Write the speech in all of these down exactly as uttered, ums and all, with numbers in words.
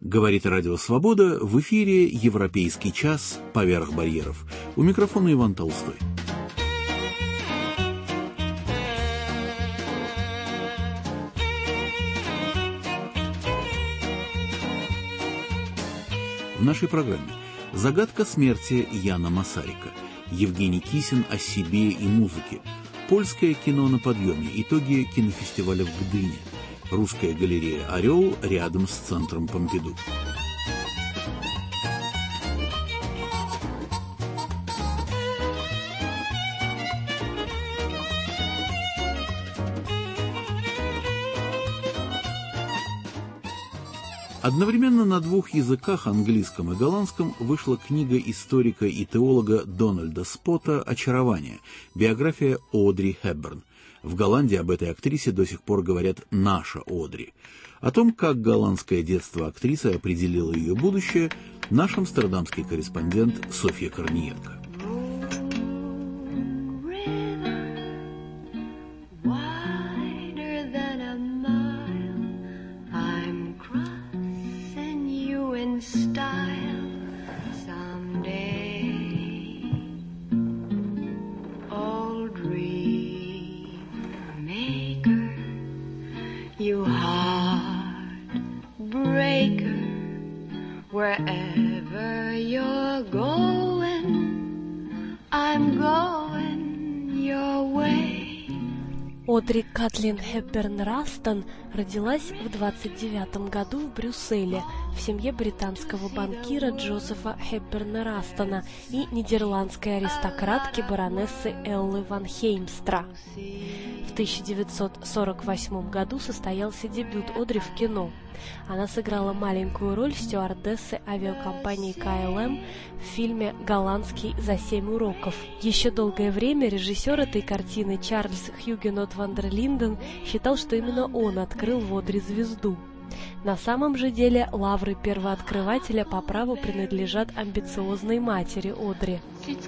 Говорит Радио Свобода, в эфире «Европейский час. Поверх барьеров». У микрофона Иван Толстой. В нашей программе «Загадка смерти Яна Масарика», Евгений Кисин о себе и музыке, польское кино на подъеме, итоги кинофестиваля в Гдыне, русская галерея «Орел» рядом с центром Помпиду. Одновременно на двух языках, английском и голландском, вышла книга историка и теолога Дональда Спота «Очарование», биография Одри Хепберн. В Голландии об этой актрисе до сих пор говорят «наша Одри». О том, как голландское детство актрисы определило ее будущее, наш амстердамский корреспондент Софья Корниенко. You heartbreaker, wherever you're going, I'm going your way. Одри Катлин Хепберн Растон родилась в двадцать девятом году в Брюсселе в семье британского банкира Джозефа Хепберна Растона и нидерландской аристократки баронессы Эллы ван Хеймстра. В тысяча девятьсот сорок восьмом году состоялся дебют Одри в кино. Она сыграла маленькую роль стюардессы авиакомпании ка эл эм в фильме «Голландский за семь уроков». Еще долгое время режиссер этой картины Чарльз Хьюгенот ван дер Линден считал, что именно он открыл в Одри звезду. На самом же деле лавры первооткрывателя по праву принадлежат амбициозной матери Одри.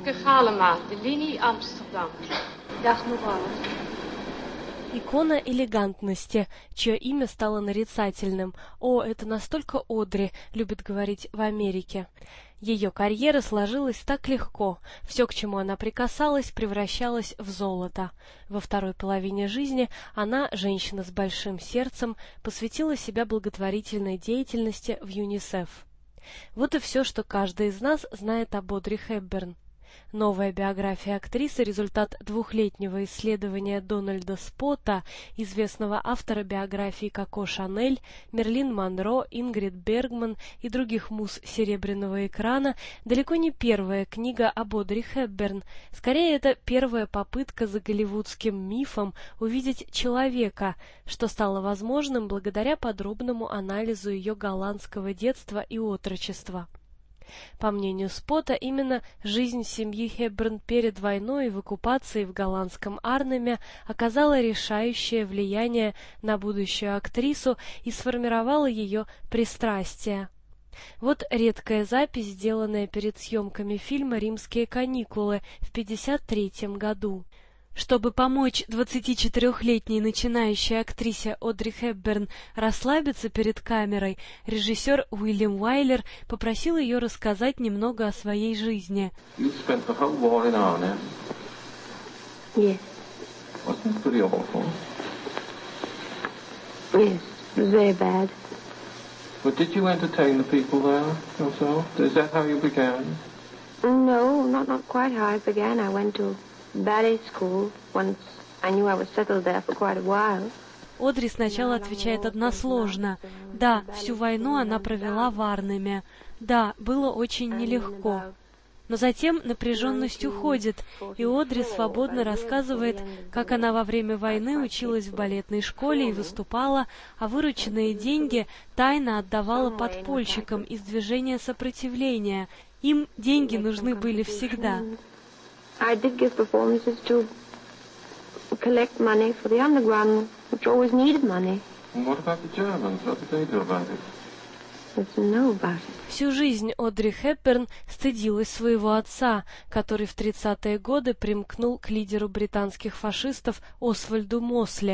Икона элегантности, чье имя стало нарицательным. «О, это настолько Одри», любят говорить в Америке. Ее карьера сложилась так легко. Все, к чему она прикасалась, превращалось в золото. Во второй половине жизни она, женщина с большим сердцем, посвятила себя благотворительной деятельности в ЮНИСЕФ. Вот и все, что каждый из нас знает об Одри Хепберн. Новая биография актрисы – результат двухлетнего исследования Дональда Спота, известного автора биографий Коко Шанель, Мерлин Монро, Ингрид Бергман и других муз серебряного экрана, далеко не первая книга об Одри Хепберн. Скорее, это первая попытка за голливудским мифом увидеть человека, что стало возможным благодаря подробному анализу ее голландского детства и отрочества. По мнению Спота, именно жизнь семьи Хепберн перед войной и в оккупации в голландском Арнеме оказала решающее влияние на будущую актрису и сформировала ее пристрастие. Вот редкая запись, сделанная перед съемками фильма «Римские каникулы» в пятьдесят третьем году. Чтобы помочь двадцатичетырехлетней начинающей актрисе Одри Хепберн расслабиться перед камерой, режиссер Уильям Уайлер попросил ее рассказать немного о своей жизни. You spent the whole war in Arnhem? Yes. Wasn't it pretty awful? Yes, it was very bad. But did you entertain the people there yourself? Is that how you began? No, not, not quite how I began. I went to ballet school once. I knew I was settled there for quite a while. Одри сначала отвечает односложно. Да, всю войну она провела в Арнеме. Да, было очень нелегко. Но затем напряженность уходит, и Одри свободно рассказывает, как она во время войны училась в балетной школе и выступала, а вырученные деньги тайно отдавала подпольщикам из движения сопротивления. Им деньги нужны были всегда. I did give performances to collect money for the underground, which always needed money. And what about the Germans? What did they do about it? Know about it. Всю жизнь Одри Хепберн стыдилась своего отца, который в тридцатые годы примкнул к лидеру британских фашистов Освальду Мосли.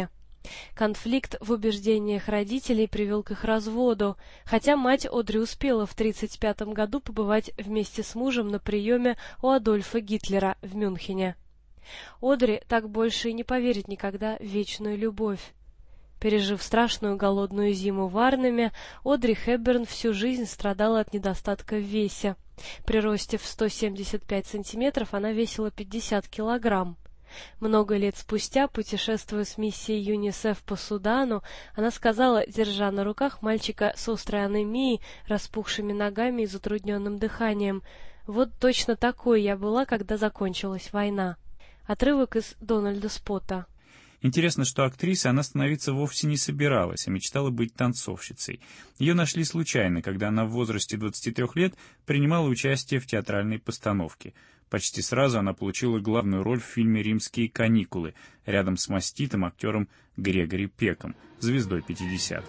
Конфликт в убеждениях родителей привел к их разводу, хотя мать Одри успела в тридцать пятом году побывать вместе с мужем на приеме у Адольфа Гитлера в Мюнхене. Одри так больше и не поверит никогда в вечную любовь. Пережив страшную голодную зиму в Арнеме, Одри Хепберн всю жизнь страдала от недостатка в весе. При росте в сто семьдесят пять сантиметров она весила пятьдесят килограмм. Много лет спустя, путешествуя с миссией ЮНИСЕФ по Судану, она сказала, держа на руках мальчика с острой анемией, распухшими ногами и затрудненным дыханием: «Вот точно такой я была, когда закончилась война». Отрывок из Дональда Спота. Интересно, что актрисой она становиться вовсе не собиралась, а мечтала быть танцовщицей. Ее нашли случайно, когда она в возрасте двадцати трёх лет принимала участие в театральной постановке. Почти сразу она получила главную роль в фильме «Римские каникулы» рядом с маститым актером Грегори Пеком, звездой пятидесятых.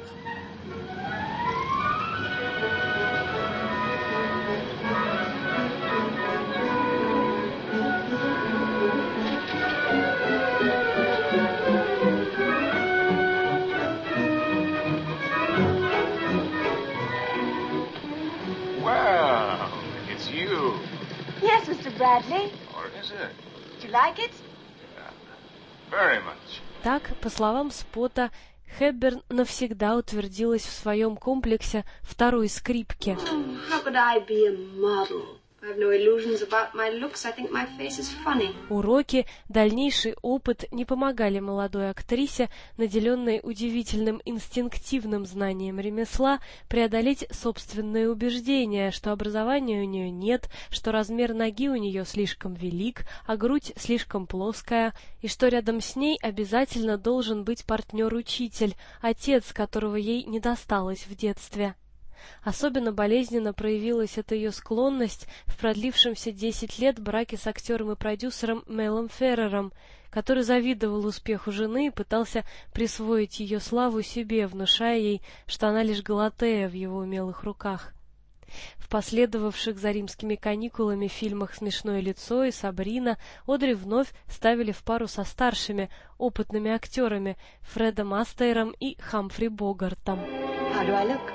Yes, mister Bradley. Or is it? Do you like it? Yeah, very much. Так, по словам Спота, Хепберн навсегда утвердилась в своем комплексе второй скрипки. Oh, how could I be a model? I have no illusions about my looks. I think my face is funny. Уроки, дальнейший опыт не помогали молодой актрисе, наделенной удивительным инстинктивным знанием ремесла, преодолеть собственные убеждения, что образования у нее нет, что размер ноги у нее слишком велик, а грудь слишком плоская, и что рядом с ней обязательно должен быть партнер-учитель, отец, которого ей не досталось в детстве. Особенно болезненно проявилась эта ее склонность в продлившемся десять лет браке с актером и продюсером Мелом Феррером, который завидовал успеху жены и пытался присвоить ее славу себе, внушая ей, что она лишь Галатея в его умелых руках. В последовавших за римскими каникулами фильмах «Смешное лицо» и «Сабрина» Одри вновь ставили в пару со старшими, опытными актерами Фредом Астейром и Хамфри Богартом. How do I look?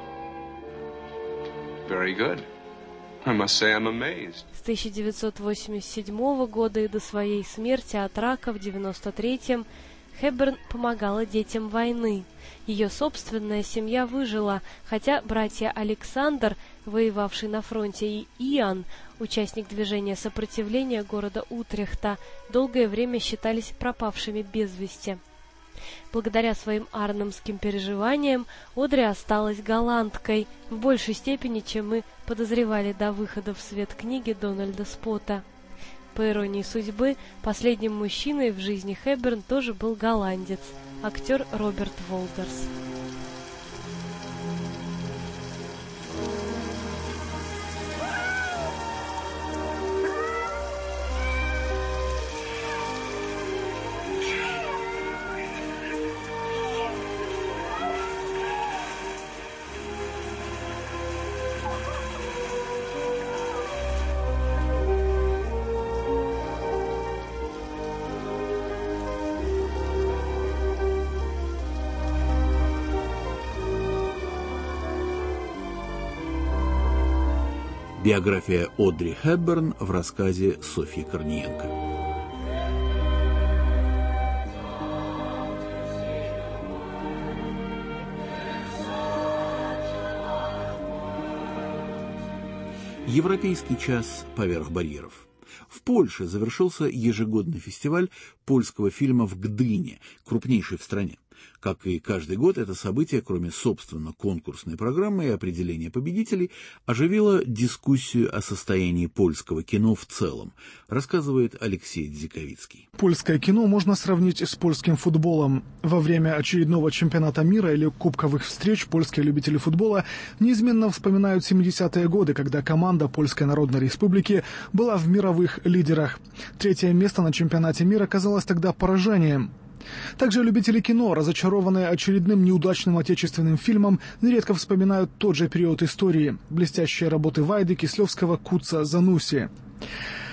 Very good. I must say I'm amazed. С тысяча девятьсот восемьдесят седьмого года и до своей смерти от рака в девяносто третьем Хепберн помогала детям войны. Ее собственная семья выжила, хотя братья Александр, воевавший на фронте, и Иоанн, участник движения сопротивления города Утрехта, долгое время считались пропавшими без вести. Благодаря своим арнемским переживаниям Одри осталась голландкой в большей степени, чем мы подозревали до выхода в свет книги Дональда Спота. По иронии судьбы, последним мужчиной в жизни Хепберн тоже был голландец, актер Роберт Волдерс. Биография Одри Хепберн в рассказе Софьи Корниенко. Европейский час поверх барьеров. В Польше завершился ежегодный фестиваль польского фильма в Гдыне, крупнейший в стране. Как и каждый год, это событие, кроме, собственно, конкурсной программы и определения победителей, оживило дискуссию о состоянии польского кино в целом, рассказывает Алексей Дзиковицкий. Польское кино можно сравнить с польским футболом. Во время очередного чемпионата мира или кубковых встреч польские любители футбола неизменно вспоминают семидесятые годы, когда команда Польской Народной Республики была в мировых лидерах. Третье место на чемпионате мира казалось тогда поражением. Также любители кино, разочарованные очередным неудачным отечественным фильмом, нередко вспоминают тот же период истории, блестящие работы Вайды, Кислевского, Куца, Зануси.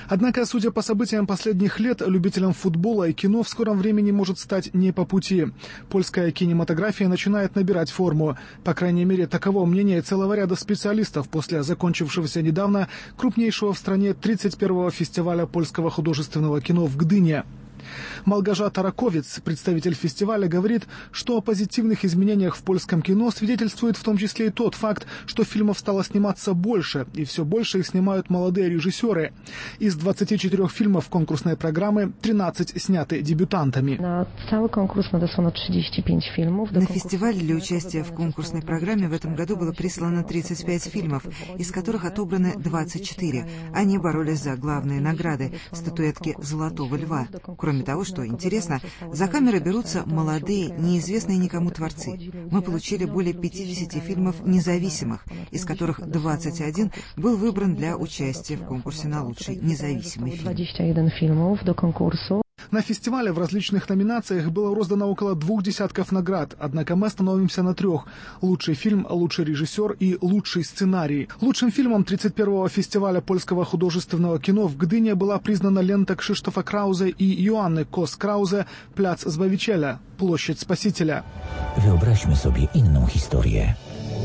Однако, судя по событиям последних лет, любителям футбола и кино в скором времени может стать не по пути. Польская кинематография начинает набирать форму. По крайней мере, таково мнение целого ряда специалистов после закончившегося недавно крупнейшего в стране тридцать первого фестиваля польского художественного кино в Гдыне. Малгожата Раковец, представитель фестиваля, говорит, что о позитивных изменениях в польском кино свидетельствует в том числе и тот факт, что фильмов стало сниматься больше, и все больше их снимают молодые режиссеры. Из двадцати четырёх фильмов конкурсной программы тринадцать сняты дебютантами. На целый конкурс надослано тридцать пять фильмов. На фестиваль для участия в конкурсной программе в этом году было прислано тридцать пять фильмов, из которых отобраны двадцать четыре. Они боролись за главные награды – статуэтки «Золотого льва». Кроме того, что интересно, за камеры берутся молодые, неизвестные никому творцы. Мы получили более пятидесяти фильмов независимых, из которых двадцать один был выбран для участия в конкурсе на лучший независимый фильм. На фестивале в различных номинациях было роздано около двух десятков наград, однако мы остановимся на трех. Лучший фильм, лучший режиссер и лучший сценарий. Лучшим фильмом тридцать первого фестиваля польского художественного кино в Гдыне была признана лента Кшиштофа Краузе и Йоанны Кос-Краузе «Plac Zbawiciela» – «Площадь Спасителя». Wyobraźmy sobie inną historię.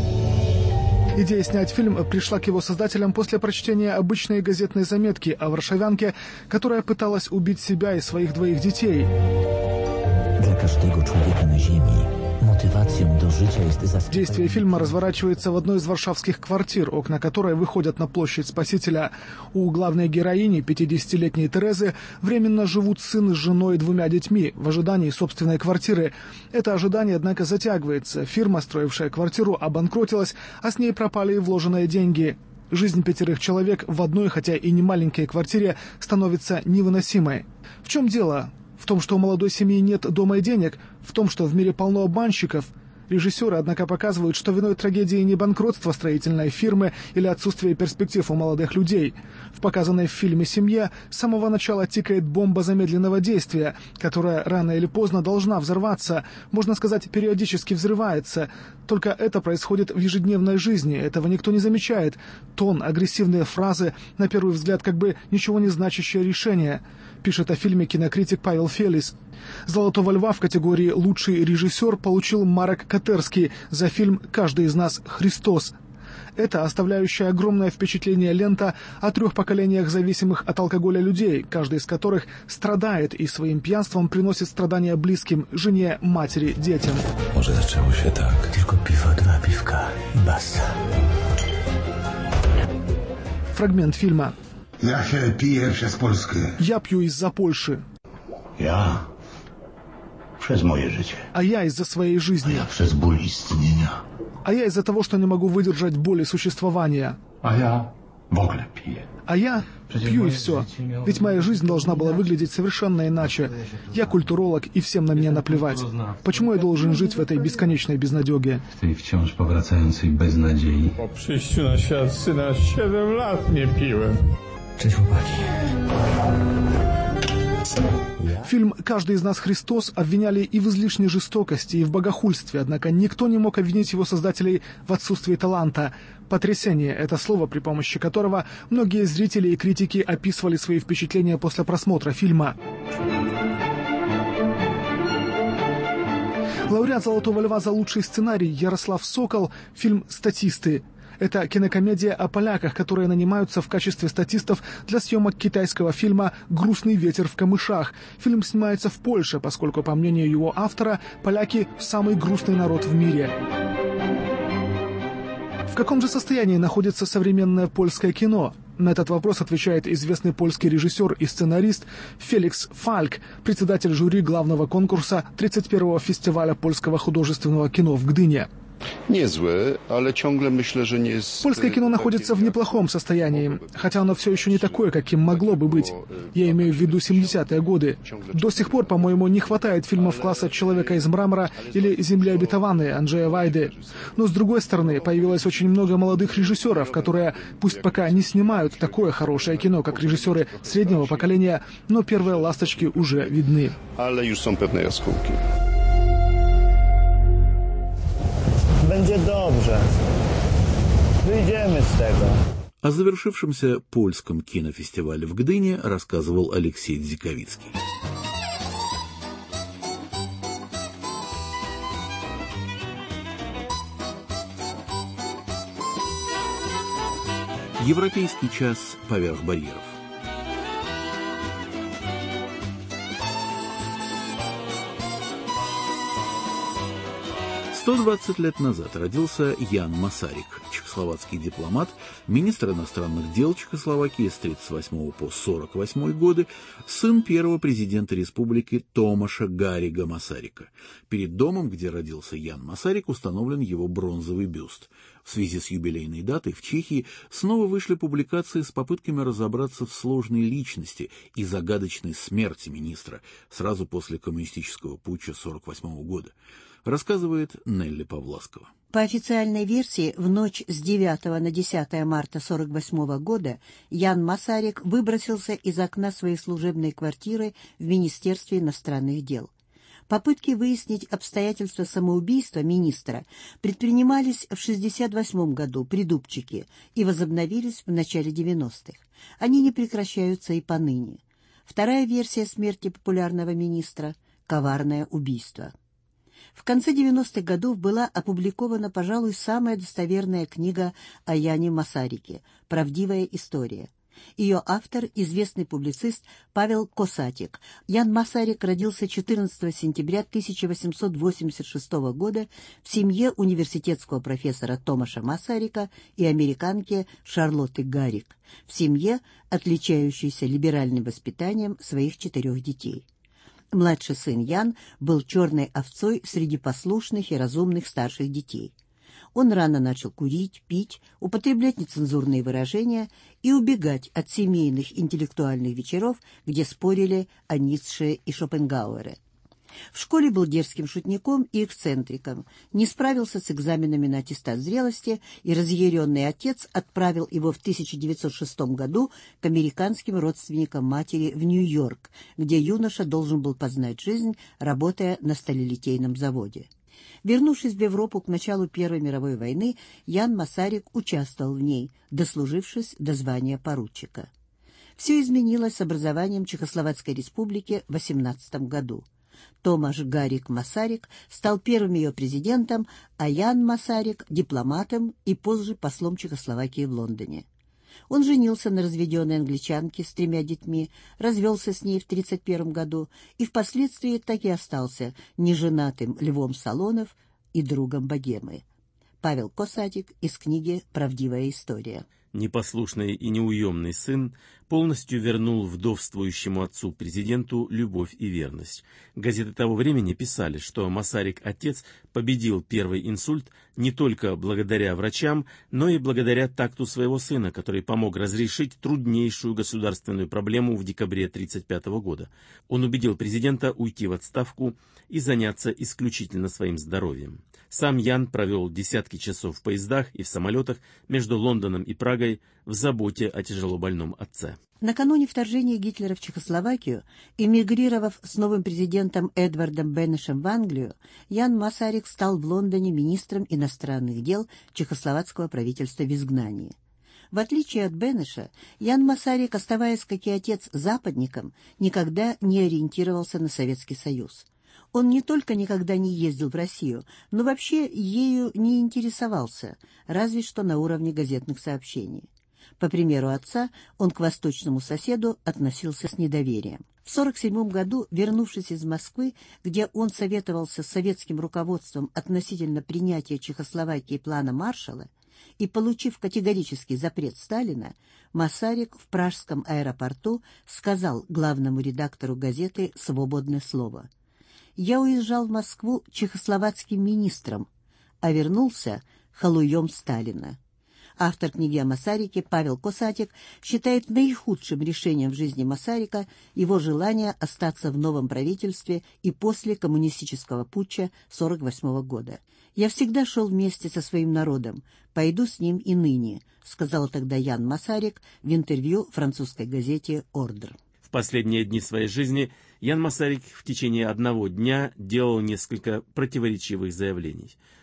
Идея снять фильм пришла к его создателям после прочтения обычной газетной заметки о варшавянке, которая пыталась убить себя и своих двоих детей. Для каждого человека на земле мотивацией до жизни есть. Действие фильма разворачивается в одной из варшавских квартир, окна которой выходят на площадь Спасителя. У главной героини, пятидесятилетней Терезы, временно живут сын с женой и двумя детьми в ожидании собственной квартиры. Это ожидание, однако, затягивается. Фирма, строившая квартиру, обанкротилась, а с ней пропали и вложенные деньги. Жизнь пятерых человек в одной, хотя и не маленькой квартире, становится невыносимой. В чем дело? В том, что у молодой семьи нет дома и денег, в том, что в мире полно обманщиков. Режиссеры, однако, показывают, что виной трагедии не банкротство строительной фирмы или отсутствие перспектив у молодых людей. В показанной в фильме «Семье» с самого начала тикает бомба замедленного действия, которая рано или поздно должна взорваться, можно сказать, периодически взрывается. Только это происходит в ежедневной жизни, этого никто не замечает. Тон, агрессивные фразы, на первый взгляд, как бы ничего не значащее решение. Пишет о фильме кинокритик Павел Фелис. «Золотого льва» в категории «Лучший режиссер» получил Марек Катерский за фильм «Каждый из нас Христос». Это оставляющая огромное впечатление лента о трех поколениях зависимых от алкоголя людей, каждый из которых страдает и своим пьянством приносит страдания близким, жене, матери, детям. Może zaczęło się tak. Tylko piwo, dwa piwka i basta. Фрагмент фильма. Ja się piję przez Polskę. Я пью из-за Польши. Ja przez moje życie. А я из-за своей жизни. Ja przez ból istnienia. А я из-за того, что не могу выдержать боли существования. A ja w ogóle piję. А я пью и все. Ведь моя жизнь должна была выглядеть совершенно иначе. Я культуролог, и всем на меня наплевать. Почему я должен жить в этой бесконечной безнадеге? W tej wciąż powracającej beznadziei. Po przyjściu na świat syna siedem lat nie piłem. Cześć chłopaki. Фильм «Каждый из нас Христос» обвиняли и в излишней жестокости, и в богохульстве, однако никто не мог обвинить его создателей в отсутствии таланта. «Потрясение» — это слово, при помощи которого многие зрители и критики описывали свои впечатления после просмотра фильма. Лауреат «Золотого льва» за лучший сценарий Ярослав Сокол, фильм «Статисты». Это кинокомедия о поляках, которые нанимаются в качестве статистов для съемок китайского фильма «Грустный ветер в камышах». Фильм снимается в Польше, поскольку, по мнению его автора, поляки – самый грустный народ в мире. В каком же состоянии находится современное польское кино? На этот вопрос отвечает известный польский режиссер и сценарист Феликс Фальк, председатель жюри главного конкурса тридцать первого фестиваля польского художественного кино в Гдыне. Niezłe, ale ciągle myślę, że nie jest... Польское кино находится в неплохом состоянии, хотя оно все еще не такое, каким могло бы быть. Я имею в виду семидесятые годы. До сих пор, по-моему, не хватает фильмов класса «Человека из мрамора» или «Земли обетованные» Анджея Вайды. Но, с другой стороны, появилось очень много молодых режиссеров, которые, пусть пока не снимают такое хорошее кино, как режиссеры среднего поколения, но первые ласточки уже видны. Ale już są pewne jaskółki. Będzie dobrze. Wyjdziemy z tego. О завершившемся польском кинофестивале в Гдыне рассказывал Алексей Дзиковицкий. Европейский час поверх барьеров. сто двадцать лет назад родился Ян Масарик, чехословацкий дипломат, министр иностранных дел Чехословакии с тридцать восьмого по сорок восьмой годы, сын первого президента республики Томаша Гаррига Масарика. Перед домом, где родился Ян Масарик, установлен его бронзовый бюст. В связи с юбилейной датой в Чехии снова вышли публикации с попытками разобраться в сложной личности и загадочной смерти министра сразу после коммунистического путча сорок восьмого года. Рассказывает Нелли Павласкова. По официальной версии, в ночь с девятого на десятое марта сорок восьмого года Ян Масарик выбросился из окна своей служебной квартиры в Министерстве иностранных дел. Попытки выяснить обстоятельства самоубийства министра предпринимались в шестьдесят восьмом году при Дубчике и возобновились в начале девяностых. Они не прекращаются и поныне. Вторая версия смерти популярного министра – коварное убийство. В конце девяностых годов была опубликована, пожалуй, самая достоверная книга о Яне Масарике «Правдивая история». Ее автор – известный публицист Павел Косатик. Ян Масарик родился четырнадцатого сентября тысяча восемьсот восемьдесят шестого года в семье университетского профессора Томаша Масарика и американки Шарлотты Гаррик, в семье, отличающейся либеральным воспитанием своих четырех детей. Младший сын Ян был черной овцой среди послушных и разумных старших детей. Он рано начал курить, пить, употреблять нецензурные выражения и убегать от семейных интеллектуальных вечеров, где спорили о Ницше и Шопенгауэре. В школе был дерзким шутником и эксцентриком, не справился с экзаменами на аттестат зрелости, и разъяренный отец отправил его в тысяча девятьсот шестом году к американским родственникам матери в Нью-Йорк, где юноша должен был познать жизнь, работая на сталелитейном заводе. Вернувшись в Европу к началу Первой мировой войны, Ян Масарик участвовал в ней, дослужившись до звания поручика. Все изменилось с образованием Чехословацкой республики в восемнадцатом году. Томаш Гарриг Масарик стал первым ее президентом, а Ян Масарик – дипломатом и позже послом Чехословакии в Лондоне. Он женился на разведенной англичанке с тремя детьми, развелся с ней в тридцать первом году и впоследствии так и остался неженатым Львом Салонов и другом богемы. Павел Косатик из книги «Правдивая история». Непослушный и неуемный сын полностью вернул вдовствующему отцу-президенту любовь и верность. Газеты того времени писали, что Масарик-отец победил первый инсульт не только благодаря врачам, но и благодаря такту своего сына, который помог разрешить труднейшую государственную проблему в декабре тысяча девятьсот тридцать пятого года. Он убедил президента уйти в отставку и заняться исключительно своим здоровьем. Сам Ян провел десятки часов в поездах и в самолетах между Лондоном и Прагой в заботе о тяжелобольном отце. Накануне вторжения Гитлера в Чехословакию, эмигрировав с новым президентом Эдвардом Бенешем в Англию, Ян Масарик стал в Лондоне министром иностранных дел чехословацкого правительства в изгнании. В отличие от Бенеша, Ян Масарик, оставаясь, как и отец, западником, никогда не ориентировался на Советский Союз. Он не только никогда не ездил в Россию, но вообще ею не интересовался, разве что на уровне газетных сообщений. По примеру отца, он к восточному соседу относился с недоверием. В сорок седьмом году, вернувшись из Москвы, где он советовался с советским руководством относительно принятия Чехословакии плана Маршалла, и получив категорический запрет Сталина, Масарик в пражском аэропорту сказал главному редактору газеты «Свободное слово»: «Я уезжал в Москву чехословацким министром, а вернулся халуем Сталина». Автор книги о Масарике Павел Косатик считает наихудшим решением в жизни Масарика его желание остаться в новом правительстве и после коммунистического путча сорок восьмого года. «Я всегда шел вместе со своим народом, пойду с ним и ныне», сказал тогда Ян Масарик в интервью французской газете «Ордр». В последние дни своей жизни Ян Масарик в течение одного дня делал несколько противоречивых заявлений.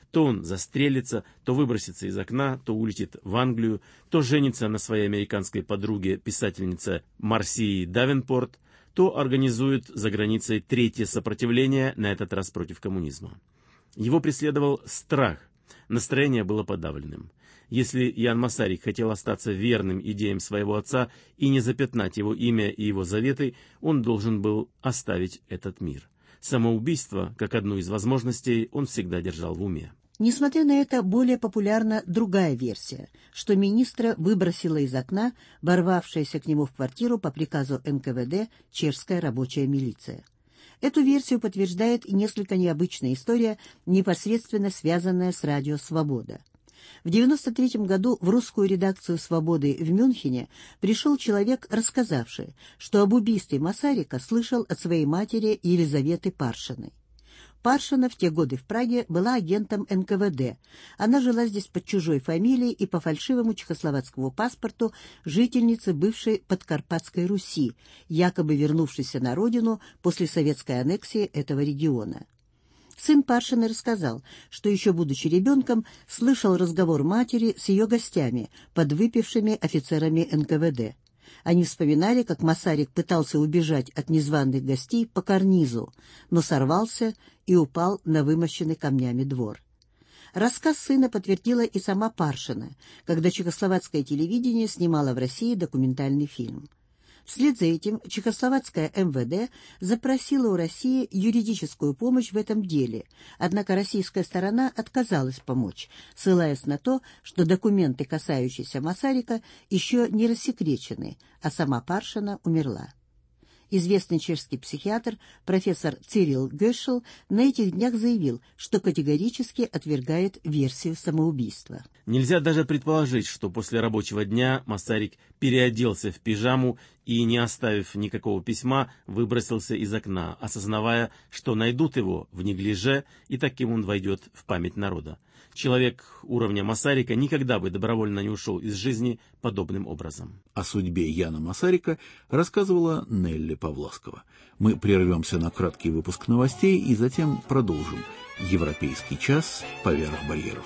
То он застрелится, то выбросится из окна, то улетит в Англию, то женится на своей американской подруге, писательнице Марсии Давенпорт, то организует за границей третье сопротивление, на этот раз против коммунизма. Его преследовал страх, настроение было подавленным. Если Ян Масарик хотел остаться верным идеям своего отца и не запятнать его имя и его заветы, он должен был оставить этот мир. Самоубийство, как одну из возможностей, он всегда держал в уме. Несмотря на это, более популярна другая версия, что министра выбросила из окна ворвавшаяся к нему в квартиру по приказу эн ка вэ дэ чешская рабочая милиция. Эту версию подтверждает и несколько необычная история, непосредственно связанная с радио «Свобода». В девяносто третьем году в русскую редакцию «Свободы» в Мюнхене пришел человек, рассказавший, что об убийстве Масарика слышал от своей матери Елизаветы Паршиной. Паршина в те годы в Праге была агентом эн ка вэ дэ. Она жила здесь под чужой фамилией и по фальшивому чехословацкому паспорту жительницы бывшей Подкарпатской Руси, якобы вернувшейся на родину после советской аннексии этого региона. Сын Паршины рассказал, что еще будучи ребенком слышал разговор матери с ее гостями, подвыпившими офицерами эн ка вэ дэ. Они вспоминали, как Масарик пытался убежать от незваных гостей по карнизу, но сорвался и упал на вымощенный камнями двор. Рассказ сына подтвердила и сама Паршина, когда чехословацкое телевидение снимало в России документальный фильм. Вслед за этим чехословацкая эм вэ дэ запросила у России юридическую помощь в этом деле, однако российская сторона отказалась помочь, ссылаясь на то, что документы, касающиеся Масарика, еще не рассекречены, а сама Паршина умерла. Известный чешский психиатр профессор Цирил Гёшел на этих днях заявил, что категорически отвергает версию самоубийства. Нельзя даже предположить, что после рабочего дня Масарик переоделся в пижаму и, не оставив никакого письма, выбросился из окна, осознавая, что найдут его в неглиже, и таким он войдет в память народа. Человек уровня Масарика никогда бы добровольно не ушел из жизни подобным образом. О судьбе Яна Масарика рассказывала Нелли Павласкова. Мы прервемся на краткий выпуск новостей и затем продолжим. Европейский час поверх барьеров.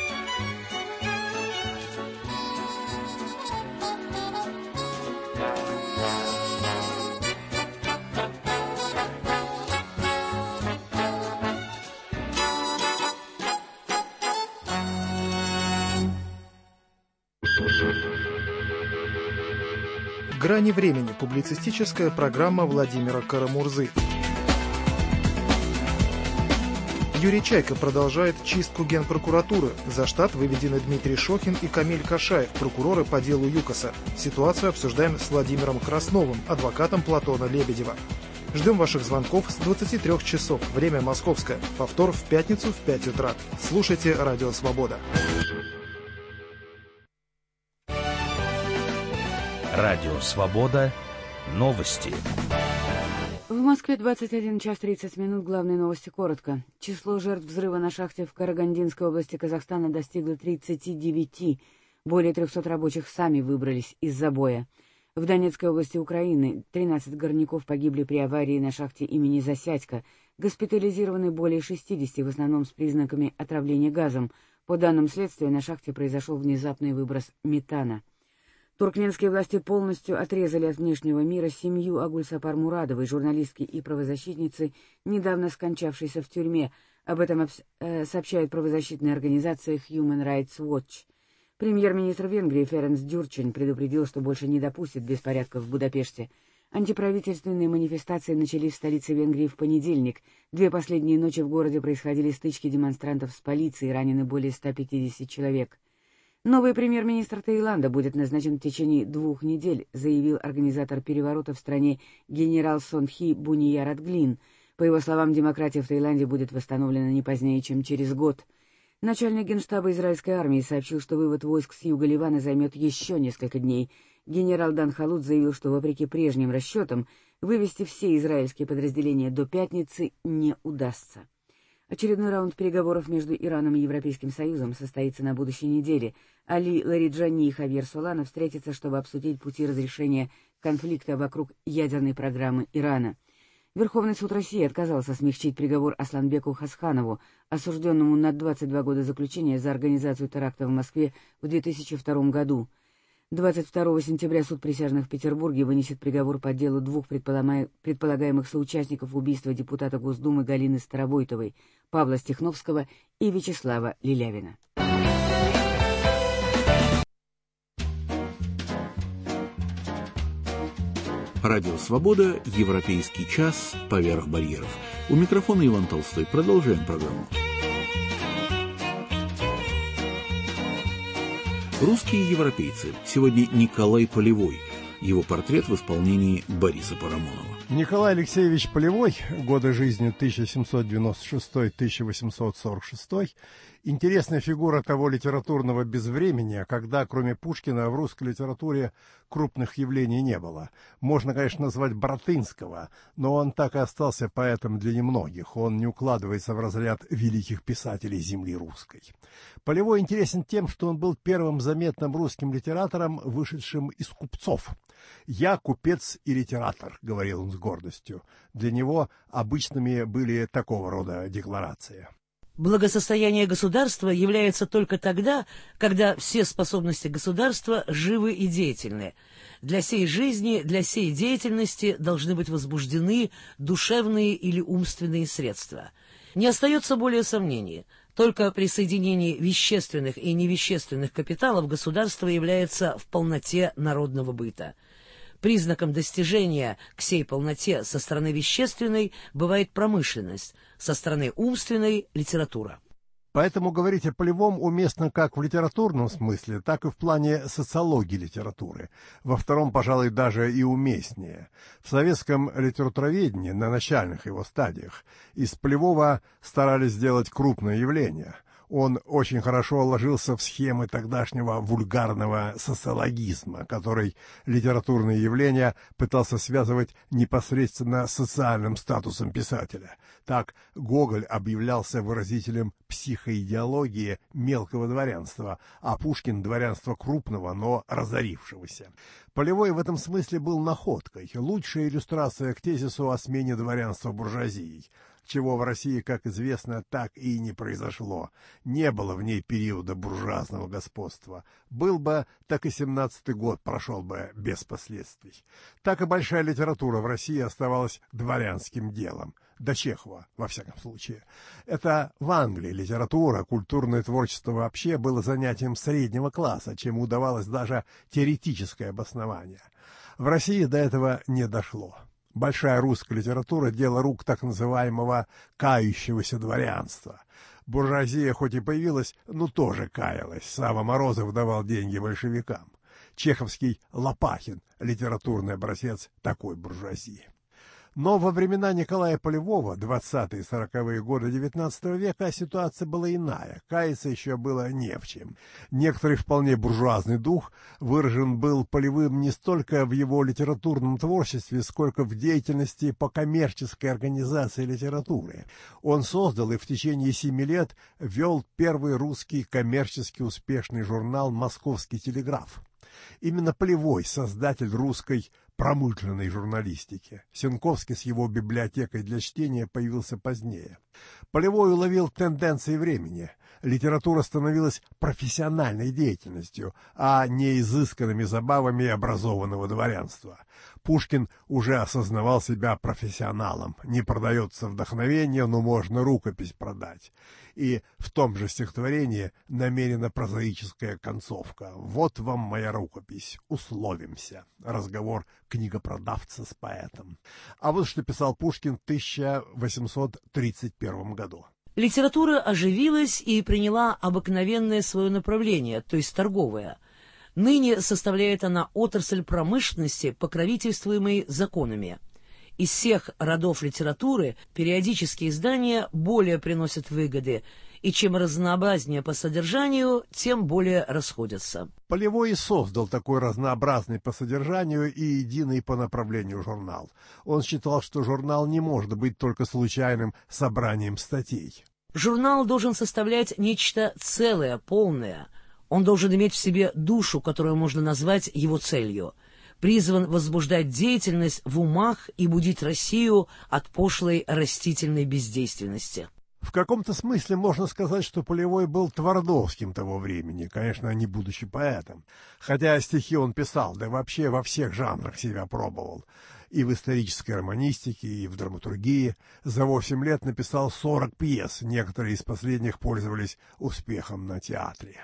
«Грани времени» – публицистическая программа Владимира Карамурзы. Юрий Чайка продолжает чистку Генпрокуратуры. За штат выведены Дмитрий Шохин и Камиль Кашаев, прокуроры по делу ЮКОСа. Ситуацию обсуждаем с Владимиром Красновым, адвокатом Платона Лебедева. Ждем ваших звонков с двадцати трёх часов. Время московское. Повтор в пятницу в пять утра. Слушайте «Радио Свобода». Радио «Свобода». Новости. В Москве двадцать один час тридцать минут. Главные новости коротко. Число жертв взрыва на шахте в Карагандинской области Казахстана достигло тридцати девяти. Более трехсот рабочих сами выбрались из забоя. В Донецкой области Украины тринадцать горняков погибли при аварии на шахте имени Засядько. Госпитализированы более шестидесяти, в основном с признаками отравления газом. По данным следствия, на шахте произошел внезапный выброс метана. Туркменские власти полностью отрезали от внешнего мира семью Агульсапар Мурадовой, журналистки и правозащитницы, недавно скончавшейся в тюрьме. Об этом э, сообщает правозащитная организация Human Rights Watch. Премьер-министр Венгрии Ференц Дюрчин предупредил, что больше не допустит беспорядков в Будапеште. Антиправительственные манифестации начались в столице Венгрии в понедельник. Две последние ночи в городе происходили стычки демонстрантов с полицией, ранены более ста пятидесяти человек. Новый премьер-министр Таиланда будет назначен в течение двух недель, заявил организатор переворота в стране генерал Сонхи Бунияратглин. По его словам, демократия в Таиланде будет восстановлена не позднее, чем через год. Начальник генштаба израильской армии сообщил, что вывод войск с юга Ливана займет еще несколько дней. Генерал Дан Халут заявил, что, вопреки прежним расчетам, вывести все израильские подразделения до пятницы не удастся. Очередной раунд переговоров между Ираном и Европейским Союзом состоится на будущей неделе. Али Лариджани и Хавьер Солана встретятся, чтобы обсудить пути разрешения конфликта вокруг ядерной программы Ирана. Верховный суд России отказался смягчить приговор Асланбеку Хасханову, осужденному на двадцать два года заключения за организацию теракта в Москве в две тысячи втором году. двадцать второго сентября суд присяжных в Петербурге вынесет приговор по делу двух предполагаемых соучастников убийства депутата Госдумы Галины Старовойтовой, Павла Стехновского и Вячеслава Лилявина. Радио «Свобода», Европейский час, поверх барьеров. У микрофона Иван Толстой. Продолжаем программу. Русские европейцы. Сегодня Николай Полевой. Его портрет в исполнении Бориса Парамонова. Николай Алексеевич Полевой, годы жизни тысяча семьсот девяносто шестой — тысяча восемьсот сорок шестой, интересная фигура того литературного безвремени, когда, кроме Пушкина, в русской литературе крупных явлений не было. Можно, конечно, назвать Боротынского, но он так и остался поэтом для немногих. Он не укладывается в разряд великих писателей земли русской. Полевой интересен тем, что он был первым заметным русским литератором, вышедшим из купцов. «Я купец и литератор», — говорил он с гордостью. Для него обычными были такого рода декларации. Благосостояние государства является только тогда, когда все способности государства живы и деятельны. Для сей жизни, для сей деятельности должны быть возбуждены душевные или умственные средства. Не остается более сомнений. Только при соединении вещественных и невещественных капиталов государство является в полноте народного быта. Признаком достижения к сей полноте со стороны вещественной бывает промышленность, со стороны умственной – литература. Поэтому говорить о Полевом уместно как в литературном смысле, так и в плане социологии литературы. Во втором, пожалуй, даже и уместнее. В советском литературоведении, на начальных его стадиях, из Полевого старались сделать крупное явление. Он очень хорошо ложился в схемы тогдашнего вульгарного социологизма, который литературные явления пытался связывать непосредственно с социальным статусом писателя. Так Гоголь объявлялся выразителем психоидеологии мелкого дворянства, а Пушкин — дворянства крупного, но разорившегося. Полевой в этом смысле был находкой, лучшая иллюстрация к тезису о смене дворянства буржуазией, чего в России, как известно, так и не произошло. Не было в ней периода буржуазного господства. Был бы, так и семнадцатый год прошел бы без последствий. Так и большая литература в России оставалась дворянским делом. До Чехова, во всяком случае. Это в Англии литература, культурное творчество вообще было занятием среднего класса, чему удавалось даже теоретическое обоснование. В России до этого не дошло. Большая русская литература — дело рук так называемого «кающегося дворянства». Буржуазия хоть и появилась, но тоже каялась. Сава Морозов давал деньги большевикам. Чеховский Лопахин — литературный образец такой буржуазии. Но во времена Николая Полевого, двадцатые сороковые годы девятнадцатого века, ситуация была иная, каяться еще было не в чем. Некоторый вполне буржуазный дух выражен был Полевым не столько в его литературном творчестве, сколько в деятельности по коммерческой организации литературы. Он создал и в течение семи лет вел первый русский коммерчески успешный журнал «Московский телеграф». Именно Полевой — создатель русской промышленной журналистики. Сенковский с его библиотекой для чтения появился позднее. Полевой уловил тенденции времени. Литература становилась профессиональной деятельностью, а не изысканными забавами образованного дворянства. Пушкин уже осознавал себя профессионалом. Не продается вдохновение, но можно рукопись продать. И в том же стихотворении намеренно прозаическая концовка. «Вот вам моя рукопись, условимся». Разговор книгопродавца с поэтом. А вот что писал Пушкин в тысяча восемьсот тридцать первом году. Литература оживилась и приняла обыкновенное свое направление, то есть торговое. Ныне составляет она отрасль промышленности, покровительствуемой законами. Из всех родов литературы периодические издания более приносят выгоды, и чем разнообразнее по содержанию, тем более расходятся. Полевой и создал такой разнообразный по содержанию и единый по направлению журнал. Он считал, что журнал не может быть только случайным собранием статей. Журнал должен составлять нечто целое, полное. Он должен иметь в себе душу, которую можно назвать его целью. призван возбуждать деятельность в умах и будить Россию от пошлой растительной бездейственности. В каком-то смысле можно сказать, что Полевой был Твардовским того времени, конечно, не будучи поэтом. Хотя стихи он писал, да вообще во всех жанрах себя пробовал. И в исторической романистике, и в драматургии. За восемь лет написал сорок пьес, некоторые из последних пользовались успехом на театре.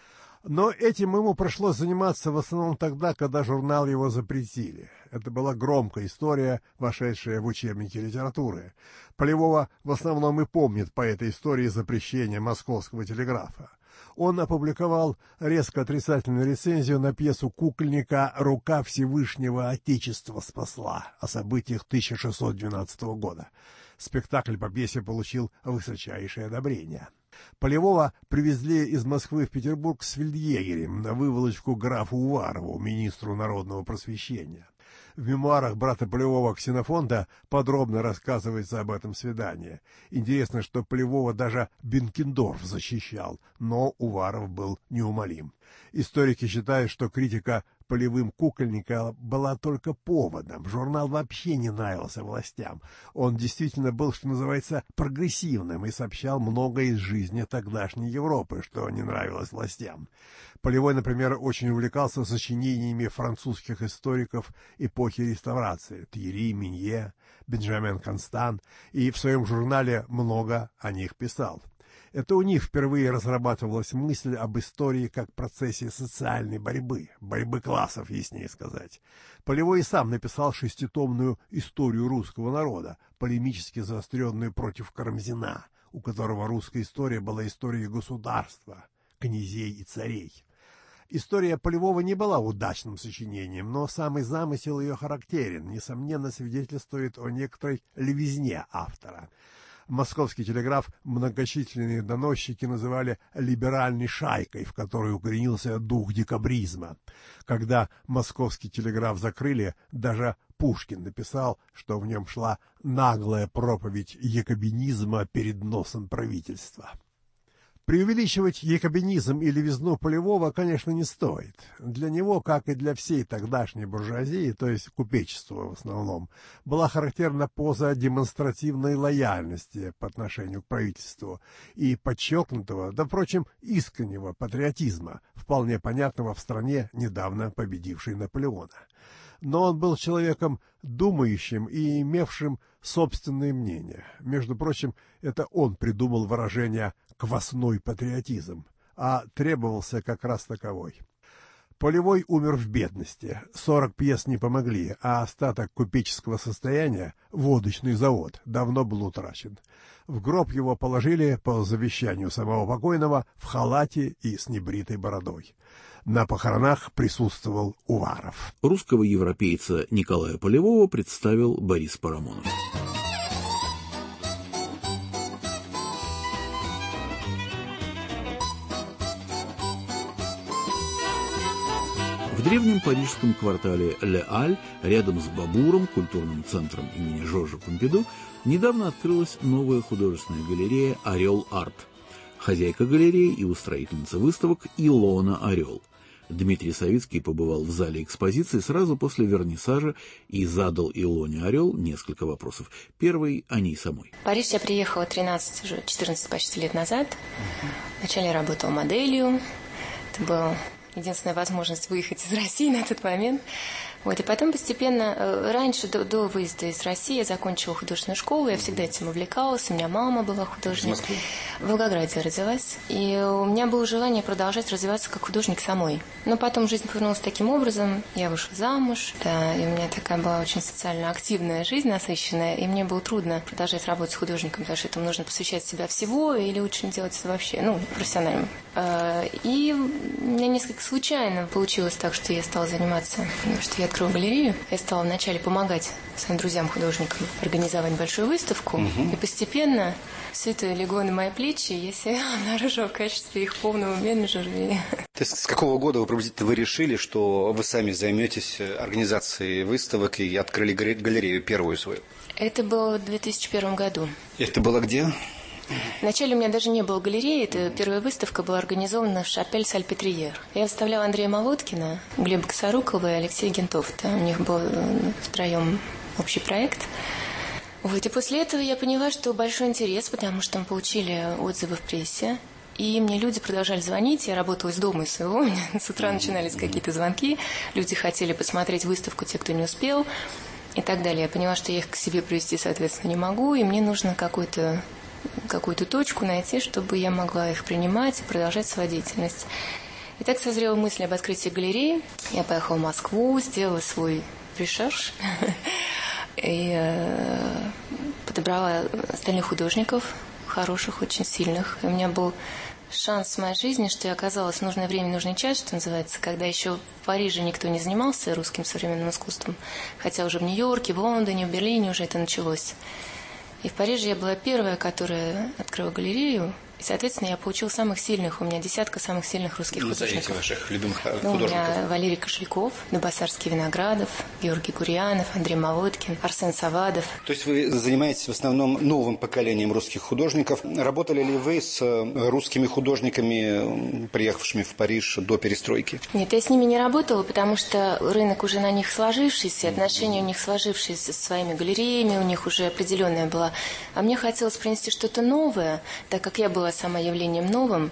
Но этим ему пришлось заниматься в основном тогда, когда журнал его запретили. Это была громкая история, вошедшая в учебники литературы. Полевого в основном и помнит по этой истории запрещения Московского телеграфа. Он опубликовал резко отрицательную рецензию на пьесу Кукольника «Рука Всевышнего Отечества спасла» о событиях тысяча шестьсот двенадцатого года. Спектакль по пьесе получил высочайшее одобрение. Полевого привезли из Москвы в Петербург с фельдъегерем на выволочку графу Уварову, министру народного просвещения. В мемуарах брата Полевого Ксенофонта подробно рассказывается об этом свидании. Интересно, что Полевого даже Бенкендорф защищал, но Уваров был неумолим. Историки считают, что критика Полевым Кукольника была только поводом. Журнал вообще не нравился властям. Он действительно был, что называется, прогрессивным и сообщал многое из жизни тогдашней Европы, что не нравилось властям. Полевой, например, очень увлекался сочинениями французских историков эпохи реставрации — Тьерри, Минье, Бенджамен Констан, и в своем журнале много о них писал. Это у них впервые разрабатывалась мысль об истории как процессе социальной борьбы, борьбы классов, яснее сказать. Полевой и сам написал шеститомную историю русского народа, полемически заостренную против Карамзина, у которого русская история была историей государства, князей и царей. История Полевого не была удачным сочинением, но самый замысел ее характерен, несомненно свидетельствует о некоторой левизне автора. Московский телеграф многочисленные доносчики называли либеральной шайкой, в которой укоренился дух декабризма. Когда московский телеграф закрыли, даже Пушкин написал, что в нем шла наглая проповедь якобинизма перед носом правительства. Преувеличивать якобинизм и левизну Полевого, конечно, не стоит. Для него, как и для всей тогдашней буржуазии, то есть купечества в основном, была характерна поза демонстративной лояльности по отношению к правительству и подчеркнутого, да, впрочем, искреннего патриотизма, вполне понятного в стране, недавно победившей Наполеона. Но он был человеком думающим и имевшим собственное мнение. Между прочим, это он придумал выражение «квасной патриотизм», а требовался как раз таковой. Полевой умер в бедности, сорок пьес не помогли, а остаток купеческого состояния, водочный завод, давно был утрачен. В гроб его положили, по завещанию самого покойного, в халате и с небритой бородой. На похоронах присутствовал Уваров. Русского европейца Николая Полевого представил Борис Парамонов. В древнем парижском квартале Ле-Аль, рядом с Бабуром, культурным центром имени Жоржа Помпиду, недавно открылась новая художественная галерея «Орел Арт». Хозяйка галереи и устроительница выставок Илона Орел. Дмитрий Савицкий побывал в зале экспозиции сразу после вернисажа и задал Илоне Орел несколько вопросов. Первый о ней самой. В Париж я приехала тринадцать-четырнадцать почти лет назад. Вначале работала моделью. Это был единственная возможность выехать из России на тот момент. Вот, и потом постепенно, раньше, до, до выезда из России, я закончила художественную школу, я всегда этим увлекалась, у меня мама была художник. В Москве? В Волгограде родилась. И у меня было желание продолжать развиваться как художник самой. Но потом жизнь повернулась таким образом, я вышла замуж, да, и у меня такая была очень социально активная жизнь, насыщенная, и мне было трудно продолжать работать с художником, потому что этому нужно посвящать себя всего, или лучше не делать это вообще, ну, профессионально. И у меня несколько случайно получилось так, что я стала заниматься, что я открыла галерею. Я стала вначале помогать своим друзьям-художникам организовать большую выставку. Угу. И постепенно все это легло на мои плечи, и я себя обнаружила в качестве их полного менеджера. То есть с какого года вы приблизительно вы решили, что вы сами займетесь организацией выставок и открыли галерею первую свою? Это было в две тысячи первом году. Это было где? Вначале у меня даже не было галереи. Это первая выставка была организована в Шапель-Сальпетриер. Я выставляла Андрея Молоткина, Глеба Косорукова и Алексея Гентофта. У них был втроем общий проект. Вот, и после этого я поняла, что большой интерес, потому что мы получили отзывы в прессе. И мне люди продолжали звонить. Я работала из дома из своего. У меня с утра начинались какие-то звонки. Люди хотели посмотреть выставку, те, кто не успел. И так далее. Я поняла, что я их к себе привести, соответственно, не могу. И мне нужно какую-то, какую-то точку найти, чтобы я могла их принимать и продолжать свою деятельность. И так созрела мысль об открытии галереи. Я поехала в Москву, сделала свой ресерч. И э, подобрала остальных художников, хороших, очень сильных. И у меня был шанс в моей жизни, что я оказалась в нужное время, в нужный час, что называется, когда еще в Париже никто не занимался русским современным искусством, хотя уже в Нью-Йорке, в Лондоне, в Берлине уже это началось. И в Париже я была первая, которая открыла галерею. И, соответственно, я получила самых сильных. У меня десятка самых сильных русских ну, художников. Назовите ваших любимых ну, художников. У меня Валерий Кошельков, Дубасарский Виноградов, Георгий Гурьянов, Андрей Молоткин, Арсен Савадов. То есть вы занимаетесь в основном новым поколением русских художников. Работали ли вы с русскими художниками, приехавшими в Париж до перестройки? Нет, я с ними не работала, потому что рынок уже на них сложившийся, отношения у них сложившиеся со своими галереями, у них уже определенная была. А мне хотелось принести что-то новое, так как я была сама явлением новым.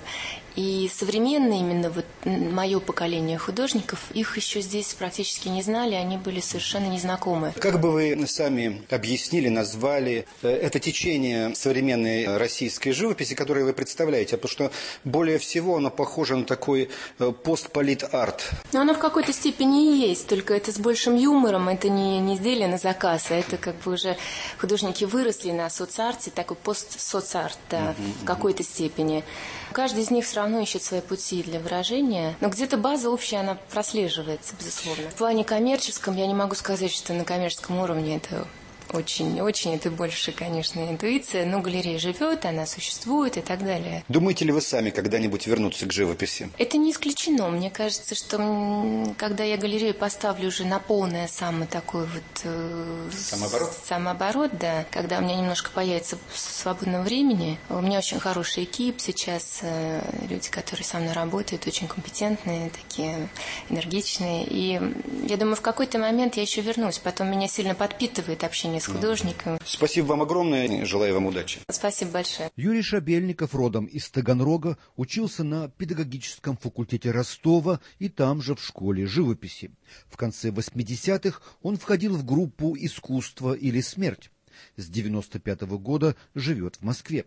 И современное именно вот мое поколение художников, их еще здесь практически не знали, они были совершенно незнакомы. Как бы вы сами объяснили, назвали это течение современной российской живописи, которое вы представляете? Потому что более всего оно похоже на такой постполит-арт. Но оно в какой-то степени и есть, только это с большим юмором, это не, не изделие на заказ, а это как бы уже художники выросли на соцарте, такой пост-соцарт, да, mm-hmm. в какой-то степени. Каждый из них все равно ищет свои пути для выражения, но где-то база общая, она прослеживается, безусловно. В плане коммерческом я не могу сказать, что на коммерческом уровне это очень-очень, это больше, конечно, интуиция, но галерея живет, она существует и так далее. Думаете ли вы сами когда-нибудь вернуться к живописи? Это не исключено. Мне кажется, что когда я галерею поставлю уже на полное самый такой вот... Э, самооборот? Самооборот, да. Когда у меня немножко появится свободного времени. У меня очень хороший экип сейчас, э, люди, которые со мной работают, очень компетентные, такие энергичные. И я думаю, в какой-то момент я еще вернусь. Потом меня сильно подпитывает общение с художником. Спасибо вам огромное, желаю вам удачи. Спасибо большое. Юрий Шабельников, родом из Таганрога, учился на педагогическом факультете Ростова и там же в школе живописи. В конце восьмидесятых он входил в группу «Искусство или смерть». С девяносто пятого года живет в Москве.